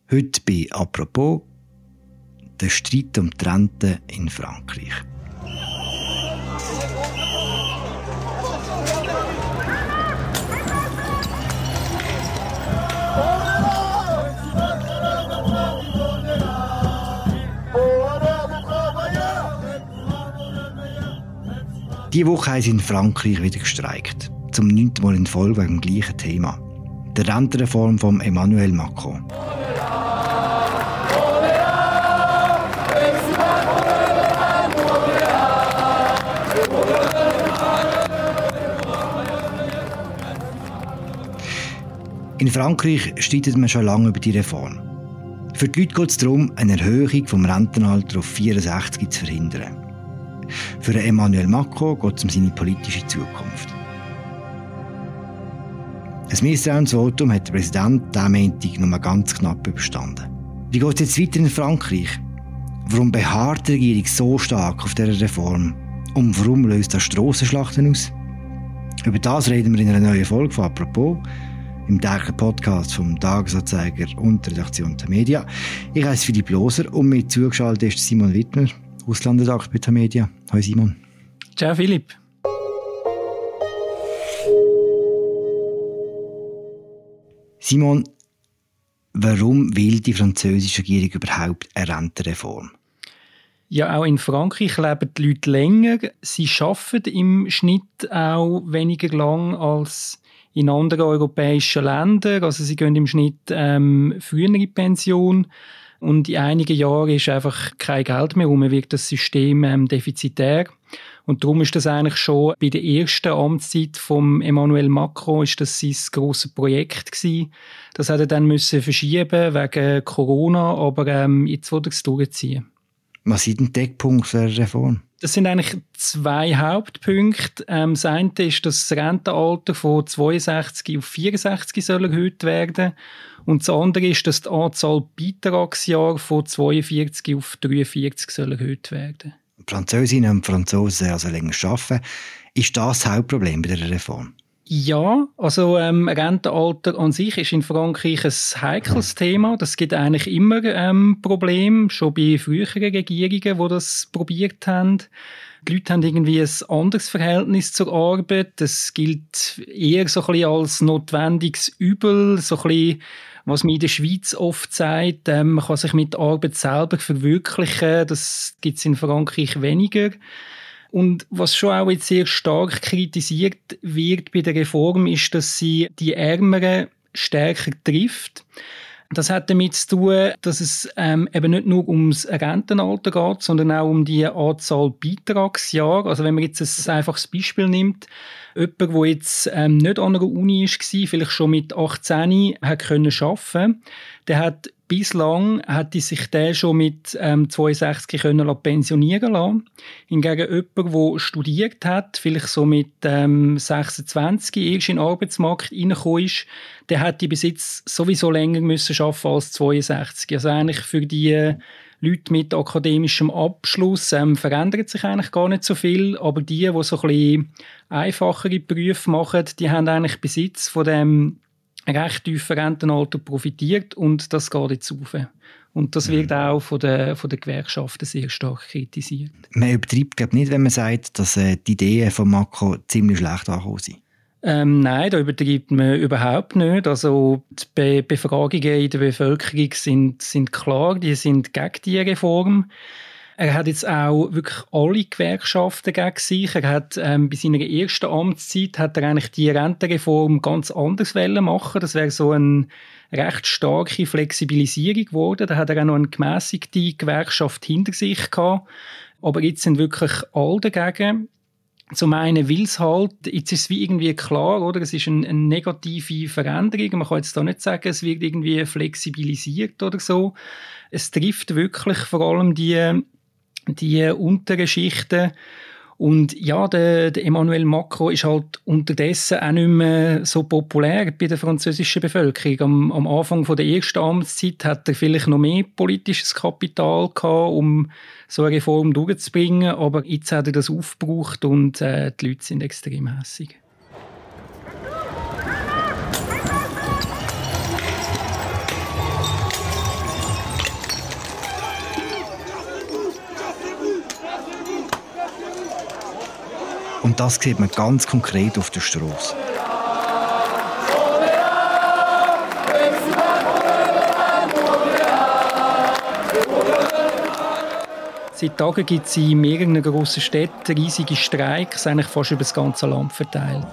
Heute bei «Apropos» der Streit um die Rente in Frankreich. Diese Woche haben sie in Frankreich wieder gestreikt. Zum 9. Mal in Folge wegen dem gleichen Thema. Der Rentenreform von Emmanuel Macron. In Frankreich streitet man schon lange über die Reform. Für die Leute geht es darum, eine Erhöhung des Rentenalters auf 64 zu verhindern. Für Emmanuel Macron geht es um seine politische Zukunft. Ein Misstrauensvotum hat der Präsident diesen Montag nur ganz knapp überstanden. Wie geht es jetzt weiter in Frankreich? Warum beharrt die Regierung so stark auf dieser Reform? Und warum löst das Strassenschlachten aus? Über das reden wir in einer neuen Folge von «Apropos», im täglichen Podcast vom Tagesanzeiger und der Redaktion Tamedia. Ich heiße Philipp Loser und mit zugeschaltet ist Simon Wittmer, Auslandredakteur bei Tamedia. Hallo Simon. Ciao Philipp. Simon, warum will die französische Regierung überhaupt eine Rentenreform? Ja, auch in Frankreich leben die Leute länger. Sie arbeiten im Schnitt auch weniger lang als in anderen europäischen Ländern. Also sie gehen im Schnitt früher in die Pension. Und in einigen Jahren ist einfach kein Geld mehr rum, wirkt das System defizitär. Und darum ist das eigentlich schon bei der ersten Amtszeit von Emmanuel Macron ist das sein grosses Projekt gewesen. Das hat er dann müssen verschieben wegen Corona, aber jetzt will er es durchziehen. Was sind die Deckpunkte der Reform? Das sind eigentlich zwei Hauptpunkte. Das eine ist, dass das Rentenalter von 62 auf 64 soll erhöht werden. Und das andere ist, dass die Anzahl Beitragsjahre von 42 auf 43 soll erhöht werden. Französinnen und Franzosen also länger arbeiten. Ist das das Hauptproblem bei der Reform? Ja, also Rentenalter an sich ist in Frankreich ein heikles Thema. Das gibt eigentlich immer Probleme, schon bei früheren Regierungen, die das probiert haben. Die Leute haben irgendwie ein anderes Verhältnis zur Arbeit. Das gilt eher so ein bisschen als notwendiges Übel, so ein bisschen, was man in der Schweiz oft sagt, man kann sich mit der Arbeit selber verwirklichen. Das gibt es in Frankreich weniger. Und was schon auch jetzt sehr stark kritisiert wird bei der Reform, ist, dass sie die Ärmeren stärker trifft. Das hat damit zu tun, dass es eben nicht nur ums Rentenalter geht, sondern auch um die Anzahl Beitragsjahre. Also wenn man jetzt ein einfaches Beispiel nimmt, jemand, der jetzt nicht an einer Uni war, vielleicht schon mit 18 hat arbeiten können, der hat bislang hätte sich der schon mit 62 können pensionieren lassen. Hingegen jemand, der studiert hat, vielleicht so mit 26 erst in den Arbeitsmarkt reingekommen ist, der hätte bis jetzt sowieso länger müssen arbeiten als 62. Also eigentlich für die Leute mit akademischem Abschluss verändert sich eigentlich gar nicht so viel, aber die so ein bisschen einfachere Berufe machen, die haben eigentlich bis jetzt von dem recht tiefen Rentenalter profitiert und das geht jetzt rauf. Und das wird auch von den Gewerkschaften sehr stark kritisiert. Man übertreibt glaube nicht, wenn man sagt, dass die Ideen von Macron ziemlich schlecht angekommen sind. Nein, da übertreibt man überhaupt nicht. Also die Befragungen in der Bevölkerung sind klar, die sind gegen diese Reform. Er hat jetzt auch wirklich alle Gewerkschaften gegen sich. Er hat bei seiner ersten Amtszeit hat er eigentlich die Rentenreform ganz anders machen. Das wäre so eine recht starke Flexibilisierung geworden. Da hat er auch noch eine gemässigte Gewerkschaft hinter sich gehabt. Aber jetzt sind wirklich alle dagegen. Zum einen will es halt, jetzt ist es wie irgendwie klar, oder? Es ist eine negative Veränderung. Man kann jetzt da nicht sagen, es wird irgendwie flexibilisiert oder so. Es trifft wirklich vor allem die unteren Schichten. Und ja, der Emmanuel Macron ist halt unterdessen auch nicht mehr so populär bei der französischen Bevölkerung. Am Anfang von der ersten Amtszeit hat er vielleicht noch mehr politisches Kapital gehabt, um so eine Reform durchzubringen. Aber jetzt hat er das aufgebraucht und die Leute sind extrem hässig. Und das sieht man ganz konkret auf der Strasse. Seit Tagen gibt es in mehreren grossen Städten riesige Streiks, eigentlich fast über das ganze Land verteilt.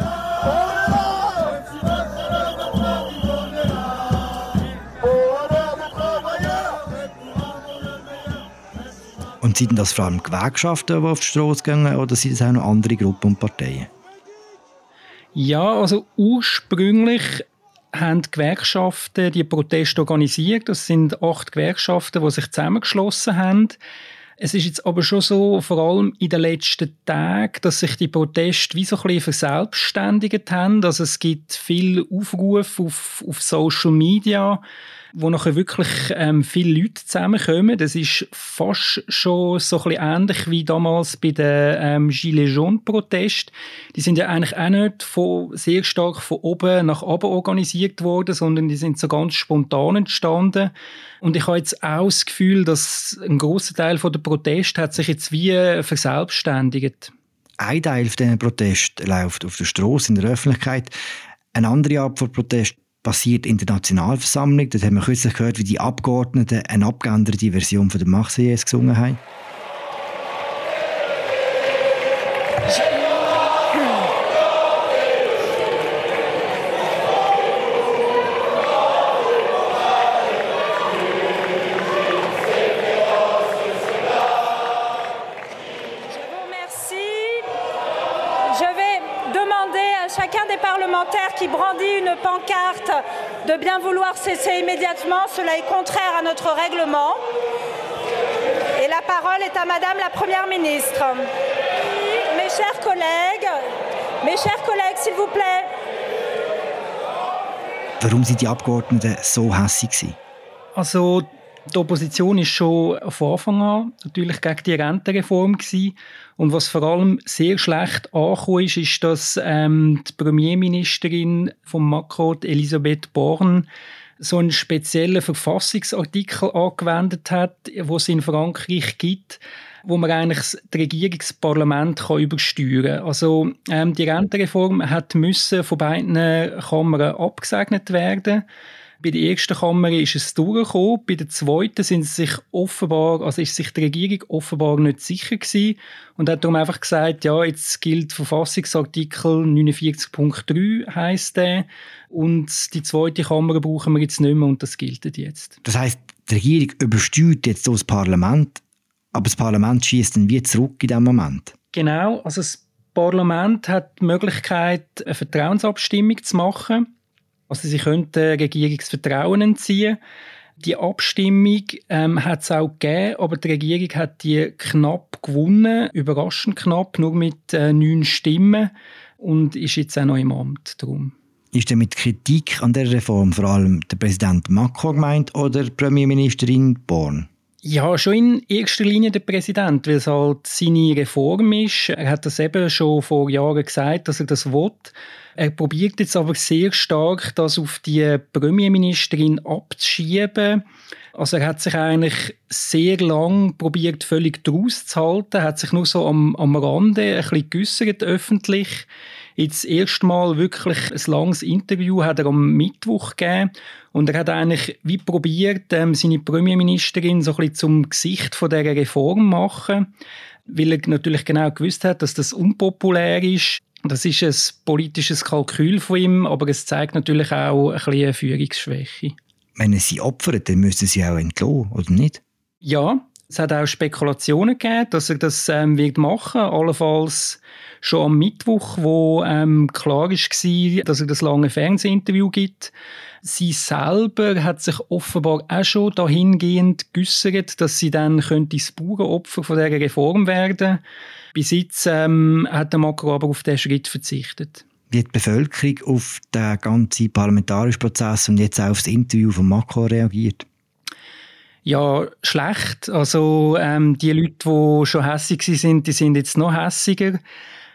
Und sind das vor allem Gewerkschaften, die auf die Strasse gehen, oder sind es auch noch andere Gruppen und Parteien? Ja, also ursprünglich haben die Gewerkschaften die Proteste organisiert. Das sind 8 Gewerkschaften, die sich zusammengeschlossen haben. Es ist jetzt aber schon so, vor allem in den letzten Tagen, dass sich die Proteste wie so ein bisschen verselbstständigt haben. Also es gibt viele Aufrufe auf Social Media, wo nachher wirklich viele Leute zusammenkommen. Das ist fast schon so ein bisschen ähnlich wie damals bei den Gilets Jaunes-Protesten. Die sind ja eigentlich auch nicht sehr stark von oben nach unten organisiert worden, sondern die sind so ganz spontan entstanden. Und ich habe jetzt auch das Gefühl, dass ein grosser Teil der Proteste hat sich jetzt wie verselbstständigt. Ein Teil von diesen Protesten läuft auf der Strasse in der Öffentlichkeit. Eine andere Art von Protest passiert in der Nationalversammlung. Dort haben wir kürzlich gehört, wie die Abgeordneten eine abgeänderte Version von der Marseillaise gesungen haben. Qui brandit une pancarte de bien vouloir cesser immédiatement. Cela est contraire à notre règlement. Et la parole est à Madame la Première ministre. Mes chers collègues, s'il vous plaît. Warum sind die Abgeordneten so hässig? Also die Opposition war schon von Anfang an natürlich gegen die Rentenreform gewesen. Und was vor allem sehr schlecht angekommen ist, dass die Premierministerin von Macron, Elisabeth Borne, so einen speziellen Verfassungsartikel angewendet hat, wo es in Frankreich gibt, wo man eigentlich das Regierungsparlament übersteuern kann. Also die Rentenreform müssen von beiden Kammern abgesegnet werden. Bei der ersten Kammer ist es durchgekommen, bei der zweiten ist sich die Regierung offenbar nicht sicher gewesen und hat darum einfach gesagt, ja, jetzt gilt Verfassungsartikel 49.3 heisst der und die zweite Kammer brauchen wir jetzt nicht mehr und das gilt jetzt. Das heisst, die Regierung übersteuert jetzt das Parlament, aber das Parlament schießt dann wie zurück in diesem Moment? Genau, also das Parlament hat die Möglichkeit, eine Vertrauensabstimmung zu machen. Also sie könnten der Regierung das Vertrauen entziehen. Die Abstimmung hat es auch gegeben, aber die Regierung hat die knapp gewonnen, überraschend knapp, nur mit 9 Stimmen und ist jetzt auch noch im Amt. Darum. Ist denn mit Kritik an der Reform vor allem der Präsident Macron gemeint oder die Premierministerin Borne? Ja, schon in erster Linie der Präsident, weil es halt seine Reform ist. Er hat das eben schon vor Jahren gesagt, dass er das will. Er probiert jetzt aber sehr stark, das auf die Premierministerin abzuschieben. Also er hat sich eigentlich sehr lang probiert, völlig draus zu halten, hat sich nur so am Rande ein bisschen geäussert, öffentlich. Jetzt erstmal wirklich ein langes Interview hat er am Mittwoch gegeben und er hat eigentlich wie probiert, seine Premierministerin so ein bisschen zum Gesicht von dieser Reform zu machen, weil er natürlich genau gewusst hat, dass das unpopulär ist. Das ist ein politisches Kalkül von ihm, aber es zeigt natürlich auch ein bisschen eine Führungsschwäche. Wenn er sie opfert, dann müssen sie auch entlassen, oder nicht? Ja, es hat auch Spekulationen gegeben, dass er das wird machen, allenfalls schon am Mittwoch, wo klar war, dass er das lange Fernsehinterview gibt. Sie selber hat sich offenbar auch schon dahingehend geäussert, dass sie dann das Bauernopfer von dieser Reform werden. Bis jetzt hat der Macron aber auf diesen Schritt verzichtet. Wie hat die Bevölkerung auf den ganzen parlamentarischen Prozess und jetzt auch auf das Interview von Macron reagiert? Ja, schlecht. Also die Leute, die schon hässig sind, die sind jetzt noch hässiger.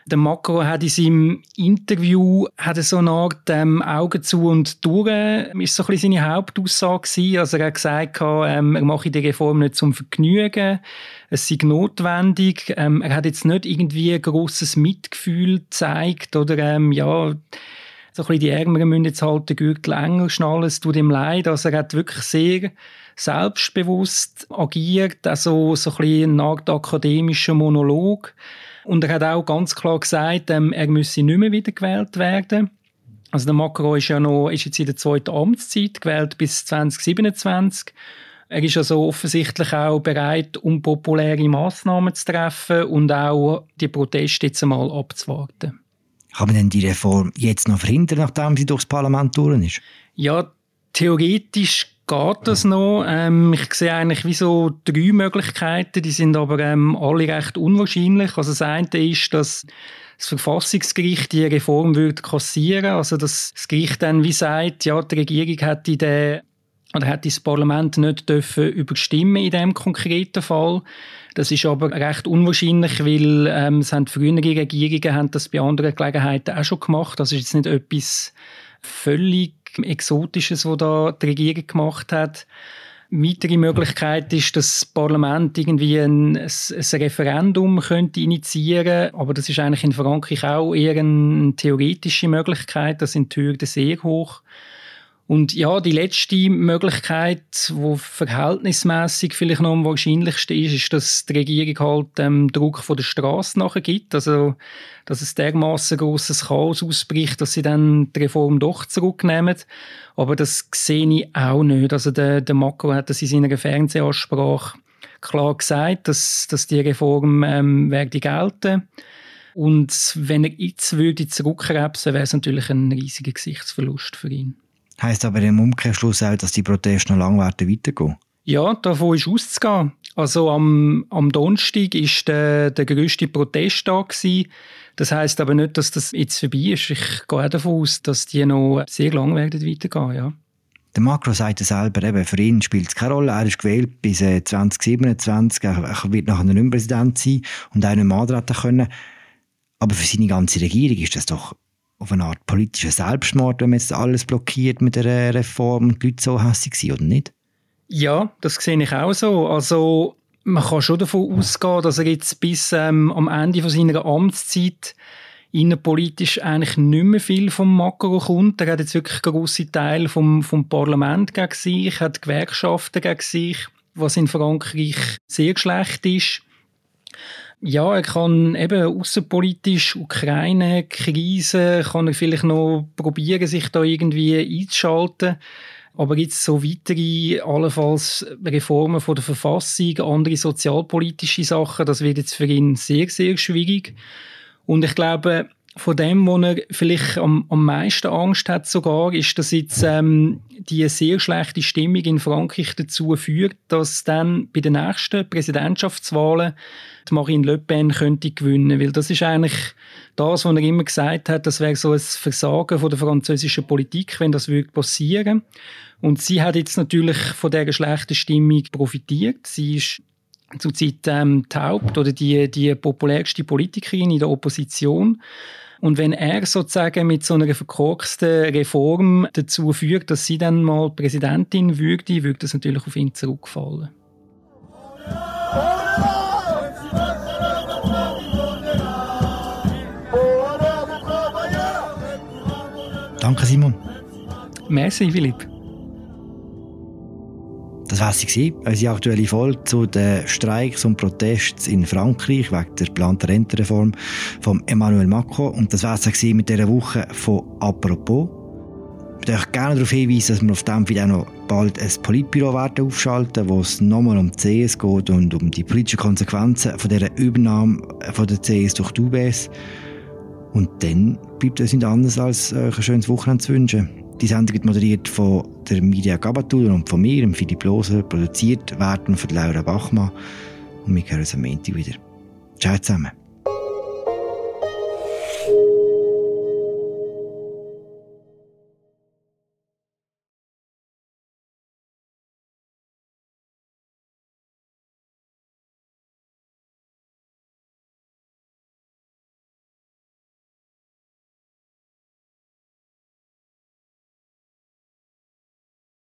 Der Macron hat in seinem Interview so eine Art Augen zu und durch, ist so ein bisschen seine Hauptaussage gewesen. Also er hat gesagt, er mache die Reform nicht zum Vergnügen, es sei notwendig. Er hat jetzt nicht irgendwie ein grosses Mitgefühl gezeigt oder so ein bisschen die Ärmeren müssen jetzt halt den Gürtel enger schnallen, es tut ihm leid. Also er hat wirklich sehr selbstbewusst agiert, also so ein bisschen eine Art akademischer Monolog. Und er hat auch ganz klar gesagt, er müsse nicht mehr wiedergewählt werden. Also der Macron ist jetzt in der zweiten Amtszeit, gewählt bis 2027. Er ist also offensichtlich auch bereit, unpopuläre Massnahmen zu treffen und auch die Proteste jetzt einmal abzuwarten. Kann man denn die Reform jetzt noch verhindern, nachdem sie durchs Parlament durch ist? Ja, theoretisch geht das noch. Ich sehe eigentlich wie so 3 Möglichkeiten, die sind aber alle recht unwahrscheinlich. Also das eine ist, dass das Verfassungsgericht die Reform würde kassieren, also dass das Gericht dann wie sagt, ja, die Regierung hätte das Parlament nicht dürfen überstimmen in diesem konkreten Fall. Das ist aber recht unwahrscheinlich, weil es haben frühere Regierungen haben das bei anderen Gelegenheiten auch schon gemacht. Das ist jetzt nicht etwas völlig Exotisches, was da die Regierung gemacht hat. Eine weitere Möglichkeit ist, dass das Parlament irgendwie ein Referendum könnte initiieren, aber das ist eigentlich in Frankreich auch eher eine theoretische Möglichkeit. Da sind die Hürden sehr hoch. Und ja, die letzte Möglichkeit, die verhältnismäßig vielleicht noch am wahrscheinlichsten ist, dass die Regierung halt dem Druck von der Straße nachher gibt. Also, dass es dermassen grosses Chaos ausbricht, dass sie dann die Reform doch zurücknehmen. Aber das sehe ich auch nicht. Also, der Macron hat das in seiner Fernsehansprache klar gesagt, dass die Reform werde gelten. Und wenn er jetzt würde zurückkrebsen, wäre es natürlich ein riesiger Gesichtsverlust für ihn. Heisst aber im Umkehrschluss auch, dass die Proteste noch lange weitergehen? Ja, davon ist auszugehen. Also am Donnerstag war der grösste Protest da gewesen. Das heisst aber nicht, dass das jetzt vorbei ist. Ich gehe auch davon aus, dass die noch sehr lange werden weitergehen, ja. Der Macron sagt selber, eben, für ihn spielt es keine Rolle. Er ist gewählt bis 2027. Er wird nachher nicht mehr Präsident sein und auch nicht mehr antreten können. Aber für seine ganze Regierung ist das doch auf eine Art politischer Selbstmord, wenn man jetzt alles blockiert mit der Reform und die Leute so hässig sind, oder nicht? Ja, das sehe ich auch so. Also man kann schon davon ausgehen, dass er jetzt bis am Ende von seiner Amtszeit innenpolitisch eigentlich nicht mehr viel vom Macron kommt. Er hat jetzt wirklich grosse Teile vom Parlament gegen sich, hat Gewerkschaften gegen sich, was in Frankreich sehr schlecht ist. Ja, er kann eben aussenpolitisch Ukraine-Krise, kann er vielleicht noch probieren, sich da irgendwie einzuschalten. Aber jetzt so weitere, allenfalls Reformen von der Verfassung, andere sozialpolitische Sachen, das wird jetzt für ihn sehr, sehr schwierig. Und ich glaube, von dem, wo er vielleicht am meisten Angst hat sogar, ist, dass jetzt die sehr schlechte Stimmung in Frankreich dazu führt, dass dann bei den nächsten Präsidentschaftswahlen die Marine Le Pen könnte gewinnen. Weil das ist eigentlich das, was er immer gesagt hat, das wäre so ein Versagen von der französischen Politik, wenn das würde passieren. Und sie hat jetzt natürlich von dieser schlechten Stimmung profitiert. Sie ist zurzeit die Haupt- oder die populärste Politikerin in der Opposition. Und wenn er sozusagen mit so einer verkorksten Reform dazu führt, dass sie dann mal Präsidentin würde das natürlich auf ihn zurückfallen. Danke, Simon. Merci, Philipp. Das war sie, unsere aktuelle Folge zu den Streiks und Protesten in Frankreich wegen der geplanten Rentenreform von Emmanuel Macron. Und das war es mit dieser Woche von «Apropos». Ich möchte euch gerne darauf hinweisen, dass wir auf dem wieder noch bald ein Politbüro aufschalten, wo es nochmal um die CS geht und um die politischen Konsequenzen von dieser Übernahme von der CS durch die UBS. Und dann bleibt uns nicht anders, als euch ein schönes Wochenende zu wünschen. Die Sendung wird moderiert von der Mirja Gabatuller und von mir, Philipp Loser, produziert werden von Laura Bachmann. Und wir hören uns am Montag wieder. Ciao zusammen.